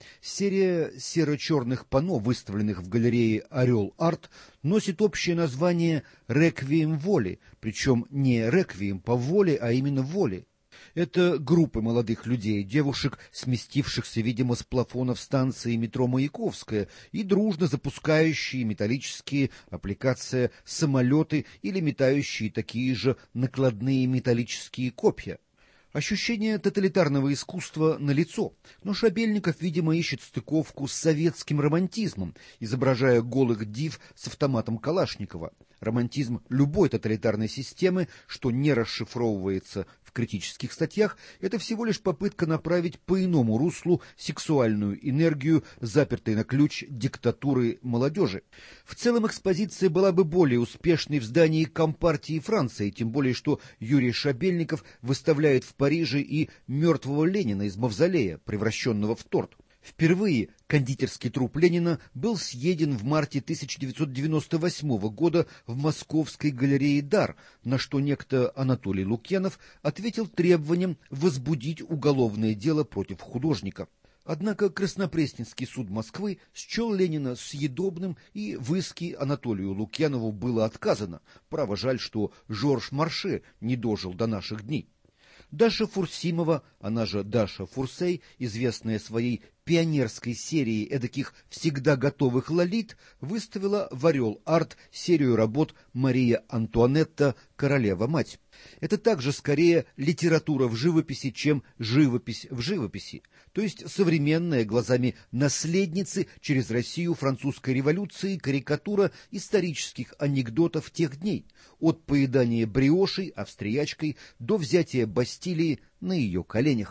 Серия серо-черных панно, выставленных в галерее «Орел Арт», носит общее название «Реквием воли», причем не «Реквием по воле», а именно «воле». Это группы молодых людей, девушек, сместившихся, видимо, с плафонов станции метро Маяковская и дружно запускающие металлические аппликации самолеты или метающие такие же накладные металлические копья. Ощущение тоталитарного искусства налицо, но Шабельников, видимо, ищет стыковку с советским романтизмом, изображая голых див с автоматом Калашникова. Романтизм любой тоталитарной системы, что не расшифровывается в критических статьях, это всего лишь попытка направить по иному руслу сексуальную энергию, запертой на ключ диктатуры молодежи. В целом экспозиция была бы более успешной в здании Компартии Франции, тем более что Юрий Шабельников выставляет в Париже и мертвого Ленина из мавзолея, превращенного в торт. Впервые кондитерский труп Ленина был съеден в марте тысяча девятьсот девяносто восьмого года в Московской галерее «Дар», на что некто Анатолий Лукьянов ответил требованием возбудить уголовное дело против художника. Однако Краснопресненский суд Москвы счел Ленина съедобным, и в иске Анатолию Лукьянову было отказано. Право, жаль, что Жорж Марше не дожил до наших дней. Даша Фурсимова, она же Даша Фурсей, известная своей пионерской серией эдаких всегда готовых лолит, выставила в «Орел Арт» серию работ «Мария Антуанетта. Королева-мать». Это также скорее литература в живописи, чем живопись в живописи, то есть современная глазами наследницы через Россию французской революции карикатура исторических анекдотов тех дней, от поедания бриошей австриячкой до взятия Бастилии на ее коленях.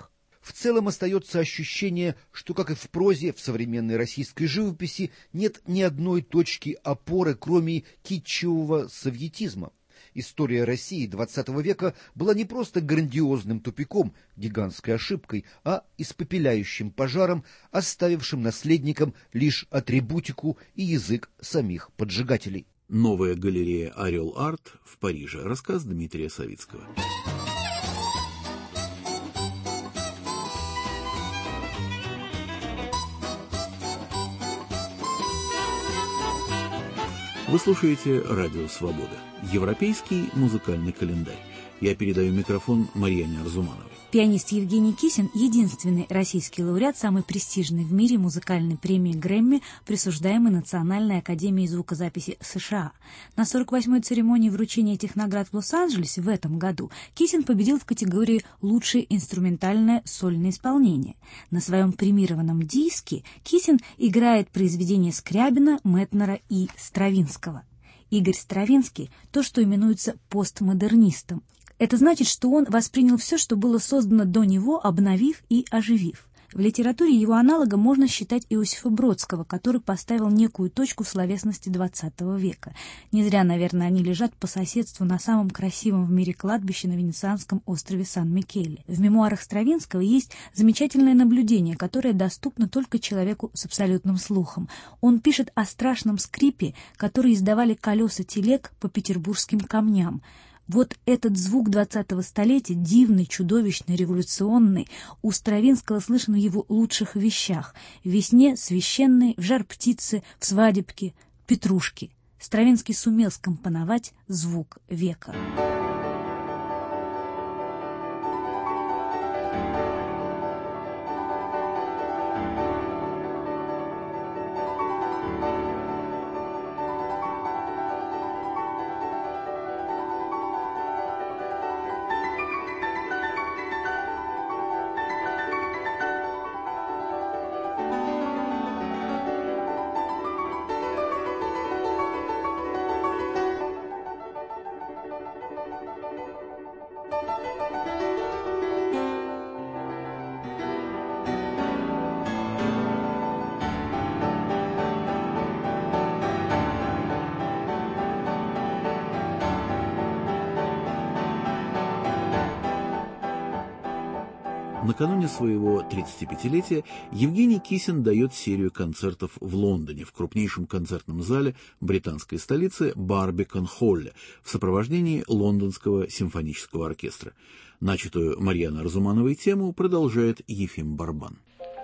В целом остается ощущение, что, как и в прозе, в современной российской живописи нет ни одной точки опоры, кроме китчевого советизма. История России двадцатого века была не просто грандиозным тупиком, гигантской ошибкой, а испепеляющим пожаром, оставившим наследникам лишь атрибутику и язык самих поджигателей. Новая галерея «Орел Арт» в Париже. Рассказ Дмитрия Савицкого. Вы слушаете «Радио Свобода», европейский музыкальный календарь. Я передаю микрофон Марьяне Арзумановой. Пианист Евгений Кисин – единственный российский лауреат самой престижной в мире музыкальной премии Грэмми, присуждаемой Национальной академией звукозаписи США. На сорок восьмой церемонии вручения этих наград в Лос-Анджелесе в этом году Кисин победил в категории «Лучшее инструментальное сольное исполнение». На своем премированном диске Кисин играет произведения Скрябина, Мэтнера и Стравинского. Игорь Стравинский – то, что именуется постмодернистом. Это значит, что он воспринял все, что было создано до него, обновив и оживив. В литературе его аналогом можно считать Иосифа Бродского, который поставил некую точку в словесности двадцатого века. Не зря, наверное, они лежат по соседству на самом красивом в мире кладбище на венецианском острове Сан-Микеле. В мемуарах Стравинского есть замечательное наблюдение, которое доступно только человеку с абсолютным слухом. Он пишет о страшном скрипе, который издавали колеса телег по петербургским камням. Вот этот звук двадцатого столетия, дивный, чудовищный, революционный, у Стравинского слышен в его лучших вещах: в весне священной, в жар птицы, в свадебке, петрушки. Стравинский сумел скомпоновать звук века. Накануне своего тридцатипятилетия Евгений Кисин дает серию концертов в Лондоне, в крупнейшем концертном зале британской столицы Барбикон-Холле, в сопровождении Лондонского симфонического оркестра. Начатую Марьяной Арзумановой тему продолжает Ефим Барбан.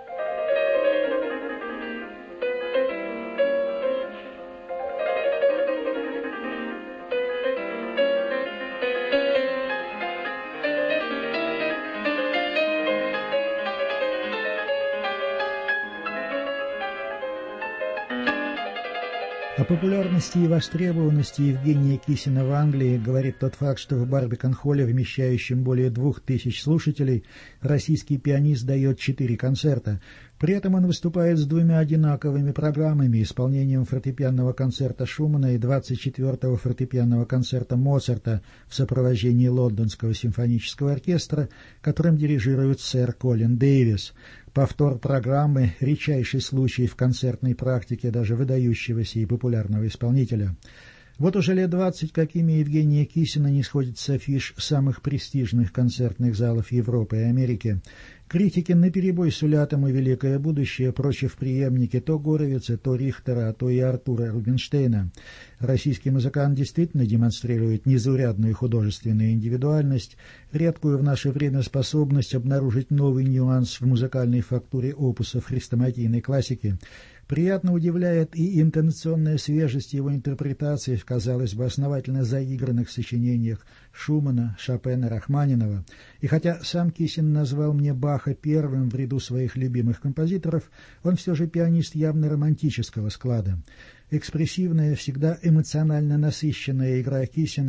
О популярности и востребованности Евгения Кисина в Англии говорит тот факт, что в Барбикон-холле, вмещающем более двух тысяч слушателей, российский пианист дает четыре концерта. При этом он выступает с двумя одинаковыми программами: исполнением фортепианного концерта Шумана и двадцать четвёртого фортепианного концерта Моцарта в сопровождении Лондонского симфонического оркестра, которым дирижирует сэр Колин Дэвис. Повтор программы — редчайший случай в концертной практике даже выдающегося и популярного исполнителя. Вот уже лет двадцать, какими Евгения Кисина не сходит с афиш самых престижных концертных залов Европы и Америки. Критики наперебой сулят ему великое будущее, прочив преемники то Горовица, то Рихтера, а то и Артура Рубинштейна. Российский музыкант действительно демонстрирует незаурядную художественную индивидуальность, редкую в наше время способность обнаружить новый нюанс в музыкальной фактуре опусов хрестоматийной классики. Приятно удивляет и интонационная свежесть его интерпретации в, казалось бы, основательно заигранных сочинениях Шумана, Шопена, Рахманинова. И хотя сам Кисин назвал мне Баха первым в ряду своих любимых композиторов, он все же пианист явно романтического склада. Экспрессивная, всегда эмоционально насыщенная игра Кисина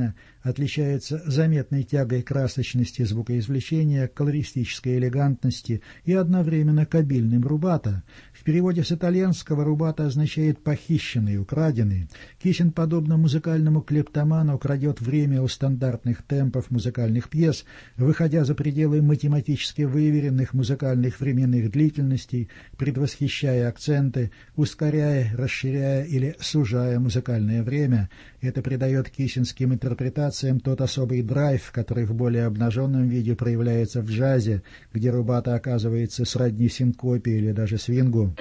отличается заметной тягой к красочности звукоизвлечения, к колористической элегантности и одновременно к обильным рубато. В переводе с итальянского рубато означает «похищенный», «украденный». Кисин, подобно музыкальному клептоману, крадет время у стандартных темпов музыкальных пьес, выходя за пределы математически выверенных музыкальных временных длительностей, предвосхищая акценты, ускоряя, расширяя или сужая музыкальное время. Это придает кисинским интерпретациям тот особый драйв, который в более обнаженном виде проявляется в джазе, где рубато оказывается сродни синкопе или даже свингу.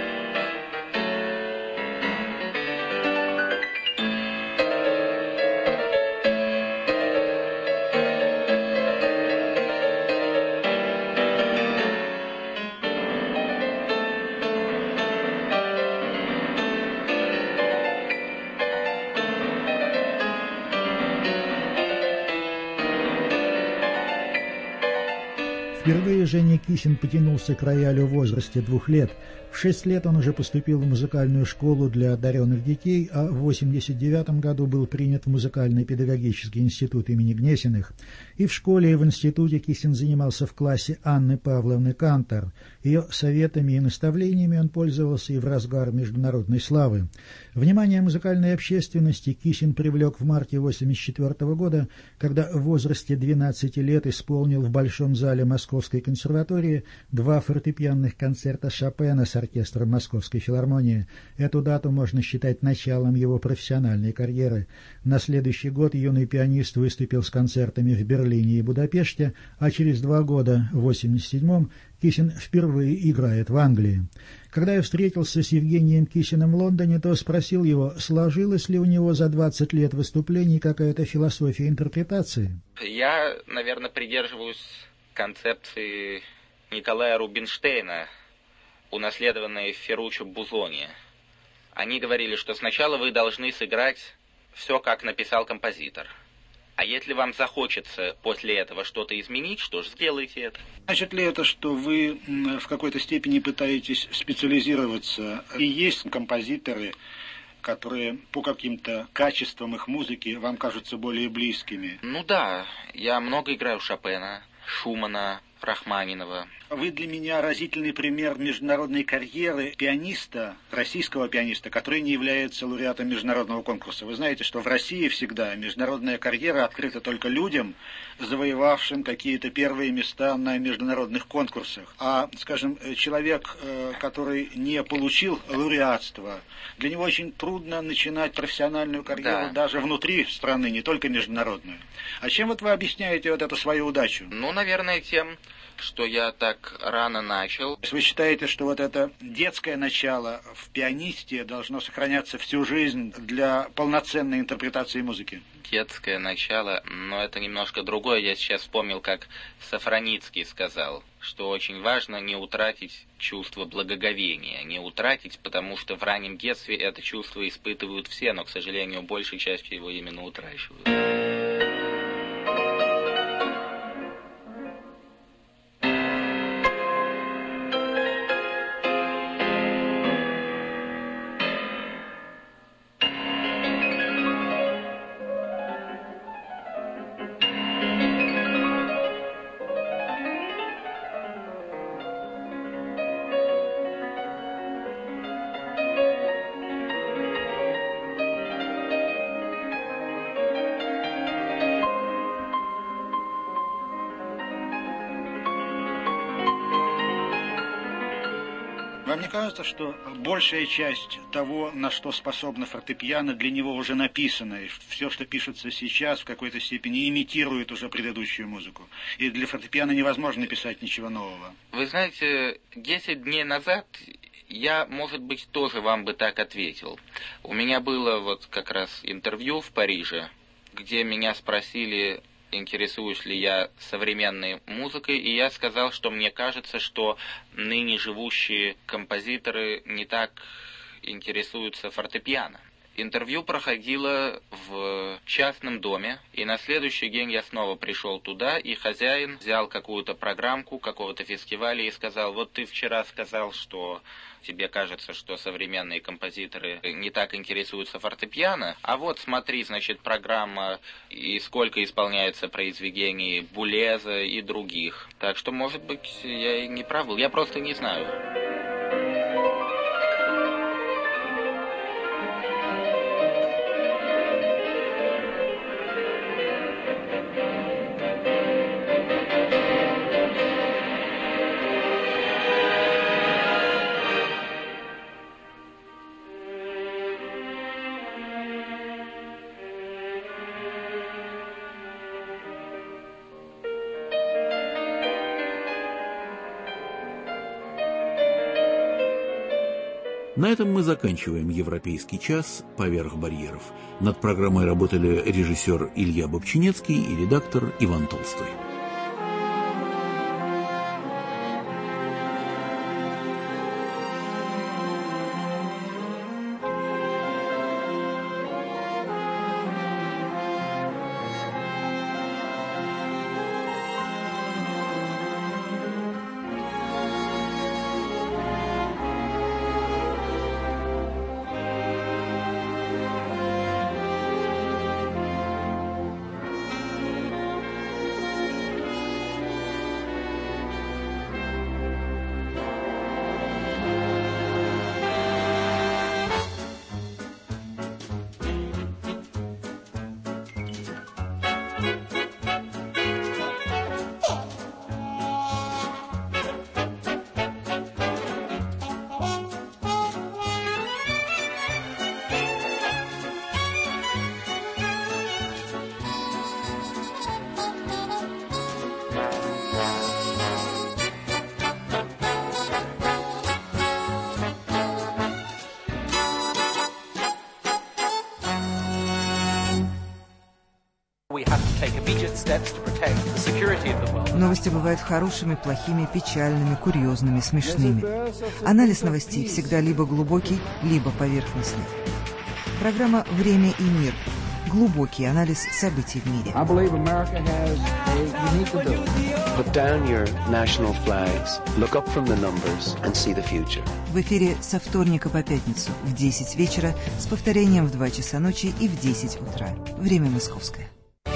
Впервые Женя Кисин потянулся к роялю в возрасте двух лет. В шесть лет он уже поступил в музыкальную школу для одаренных детей, а в восемьдесят девятом году был принят в музыкальный педагогический институт имени Гнесиных. И в школе, и в институте Кисин занимался в классе Анны Павловны Кантор. Ее советами и наставлениями он пользовался и в разгар международной славы. Внимание музыкальной общественности Кисин привлек в марте восемьдесят четвертого года, когда в возрасте двенадцати лет исполнил в Большом зале Московской консерватории два фортепианных концерта Шопена с оркестром Московской филармонии. Эту дату можно считать началом его профессиональной карьеры. На следующий год юный пианист выступил с концертами в Берлине и Будапеште, а через два года, в восемьдесят седьмом, Кисин впервые играет в Англии. Когда я встретился с Евгением Кисиным в Лондоне, то спросил его, сложилась ли у него за двадцать лет выступлений какая-то философия интерпретации. Я, наверное, придерживаюсь концепции Николая Рубинштейна, унаследованной Ферруччо Бузони. Они говорили, что сначала вы должны сыграть все, как написал композитор. А если вам захочется после этого что-то изменить, что ж, сделайте это. Значит ли это, что вы в какой-то степени пытаетесь специализироваться? И есть композиторы, которые по каким-то качествам их музыки вам кажутся более близкими? Ну да, я много играю Шопена, Шумана, Рахманинова. Вы для меня разительный пример международной карьеры пианиста, российского пианиста, который не является лауреатом международного конкурса. Вы знаете, что в России всегда международная карьера открыта только людям, завоевавшим какие-то первые места на международных конкурсах. А, скажем, человек, который не получил лауреатство, для него очень трудно начинать профессиональную карьеру, да, даже внутри страны, не только международную. А чем вот вы объясняете вот эту свою удачу? Ну, наверное, тем, что я так рано начал. Вы считаете, что вот это детское начало в пианисте должно сохраняться всю жизнь для полноценной интерпретации музыки? Детское начало, но это немножко другое. Я сейчас вспомнил, как Сафроницкий сказал, что очень важно не утратить чувство благоговения. Не утратить, потому что в раннем детстве это чувство испытывают все, но, к сожалению, большей частью его именно утрачивают. Вам не кажется, что большая часть того, на что способна фортепиано, для него уже написано, и все, что пишется сейчас, в какой-то степени имитирует уже предыдущую музыку, и для фортепиано невозможно написать ничего нового? Вы знаете, десять дней назад я, может быть, тоже вам бы так ответил. У меня было вот как раз интервью в Париже, где меня спросили, интересуюсь ли я современной музыкой, и я сказал, что мне кажется, что ныне живущие композиторы не так интересуются фортепиано. Интервью проходило в частном доме, и на следующий день я снова пришел туда, и хозяин взял какую-то программку какого-то фестиваля и сказал: вот ты вчера сказал, что тебе кажется, что современные композиторы не так интересуются фортепиано, а вот смотри, значит, программа, и сколько исполняется произведений Булеза и других. Так что, может быть, я и не прав был, я просто не знаю. На этом мы заканчиваем «Европейский час. Поверх барьеров». Над программой работали режиссер Илья Бобчинецкий и редактор Иван Толстой. Новости бывают хорошими, плохими, печальными, курьезными, смешными. Анализ новостей всегда либо глубокий, либо поверхностный. Программа «Время и мир». Глубокий анализ событий в мире. В эфире со вторника по пятницу в десять вечера с повторением в два часа ночи и в десять утра. Время московское.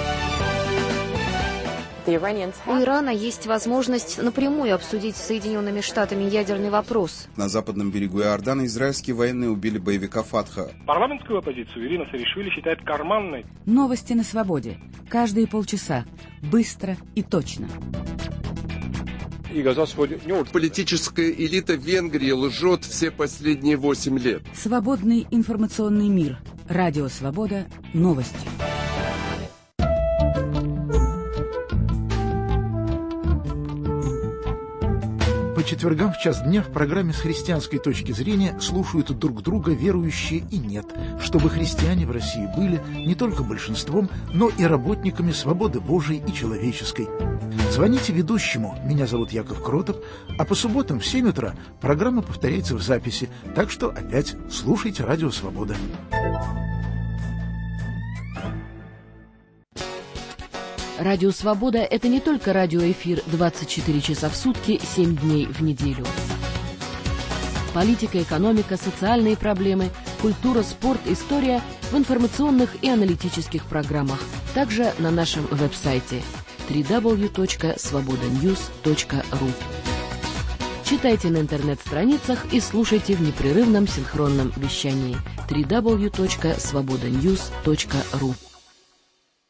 У Ирана есть возможность напрямую обсудить с Соединенными Штатами ядерный вопрос. На западном берегу Иордана израильские военные убили боевика Фатха. Парламентскую оппозицию Ирина Савишвили считает карманной. Новости на свободе. Каждые полчаса. Быстро и точно. Политическая элита Венгрии лжет все последние восемь лет. Свободный информационный мир. Радио «Свобода». Новости. По четвергам в час дня в программе «С христианской точки зрения» слушают друг друга верующие и нет, чтобы христиане в России были не только большинством, но и работниками свободы Божией и человеческой. Звоните ведущему, меня зовут Яков Кротов, а по субботам в семь утра программа повторяется в записи, так что опять слушайте «Радио Свобода». Радио «Свобода» — это не только радиоэфир двадцать четыре часа в сутки, семь дней в неделю. Политика, экономика, социальные проблемы, культура, спорт, история в информационных и аналитических программах. Также на нашем веб-сайте дабл ю дабл ю дабл ю точка свобода ньюс точка ру. Читайте на интернет-страницах и слушайте в непрерывном синхронном вещании дабл ю дабл ю дабл ю точка свобода ньюс точка ру.